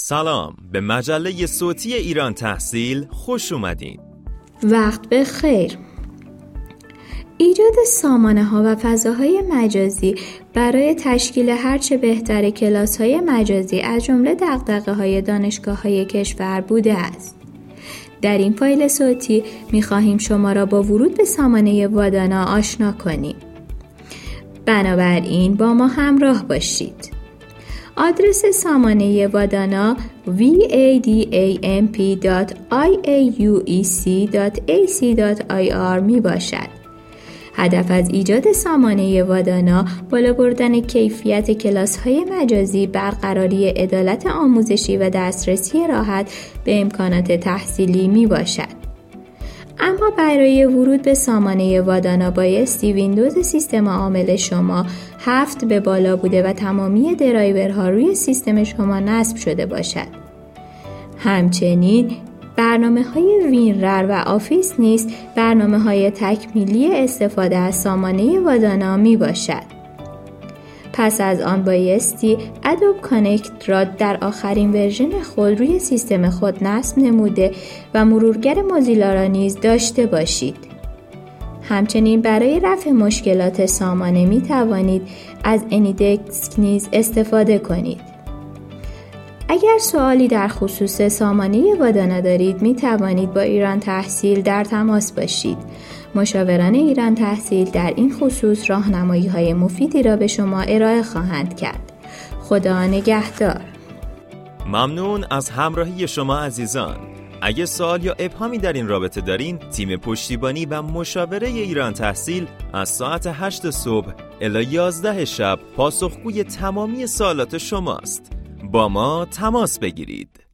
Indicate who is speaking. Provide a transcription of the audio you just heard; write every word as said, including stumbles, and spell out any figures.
Speaker 1: سلام، به مجله صوتی ایران تحصیل خوش اومدین.
Speaker 2: وقت بخیر. ایجاد سامانه‌ها و فضاهای مجازی برای تشکیل هرچه بهتر کلاس‌های مجازی از جمله دغدغه‌های دانشگاه‌های کشور بوده است. در این فایل صوتی می‌خواهیم شما را با ورود به سامانه وادانا آشنا کنیم. بنابراین با ما همراه باشید. آدرس سامانه وادانا وادامپ دات آیویسی دات ایسی دات آی آر می باشد. هدف از ایجاد سامانه وادانا بالا بردن کیفیت کلاس‌های مجازی، برقراری عدالت آموزشی و دسترسی راحت به امکانات تحصیلی می باشد. اما برای ورود به سامانه وادانا بایستی ویندوز سیستم عامل شما هفت به بالا بوده و تمامی درایورها روی سیستم شما نصب شده باشد. همچنین برنامه های وینرر و آفیس نیز برنامه های تکمیلی استفاده از سامانه وادانا می باشد. پس از آن بایستی ادوب کانکت را در آخرین ورژن خود روی سیستم خود نصب نموده و مرورگر موزیلا را نیز داشته باشید. همچنین برای رفع مشکلات سامانه می توانید از انیدسک نیز استفاده کنید. اگر سوالی در خصوص سامانه وادانا دارید می توانید با ایران تحصیل در تماس باشید. مشاوران ایران تحصیل در این خصوص راهنمایی های مفیدی را به شما ارائه خواهند کرد. خدا نگهدار.
Speaker 1: ممنون از همراهی شما عزیزان. اگه سوال یا ابهامی در این رابطه دارین، تیم پشتیبانی و مشاوره ایران تحصیل از ساعت هشت صبح الی یازده شب پاسخگوی تمامی سوالات شماست. با ما تماس بگیرید.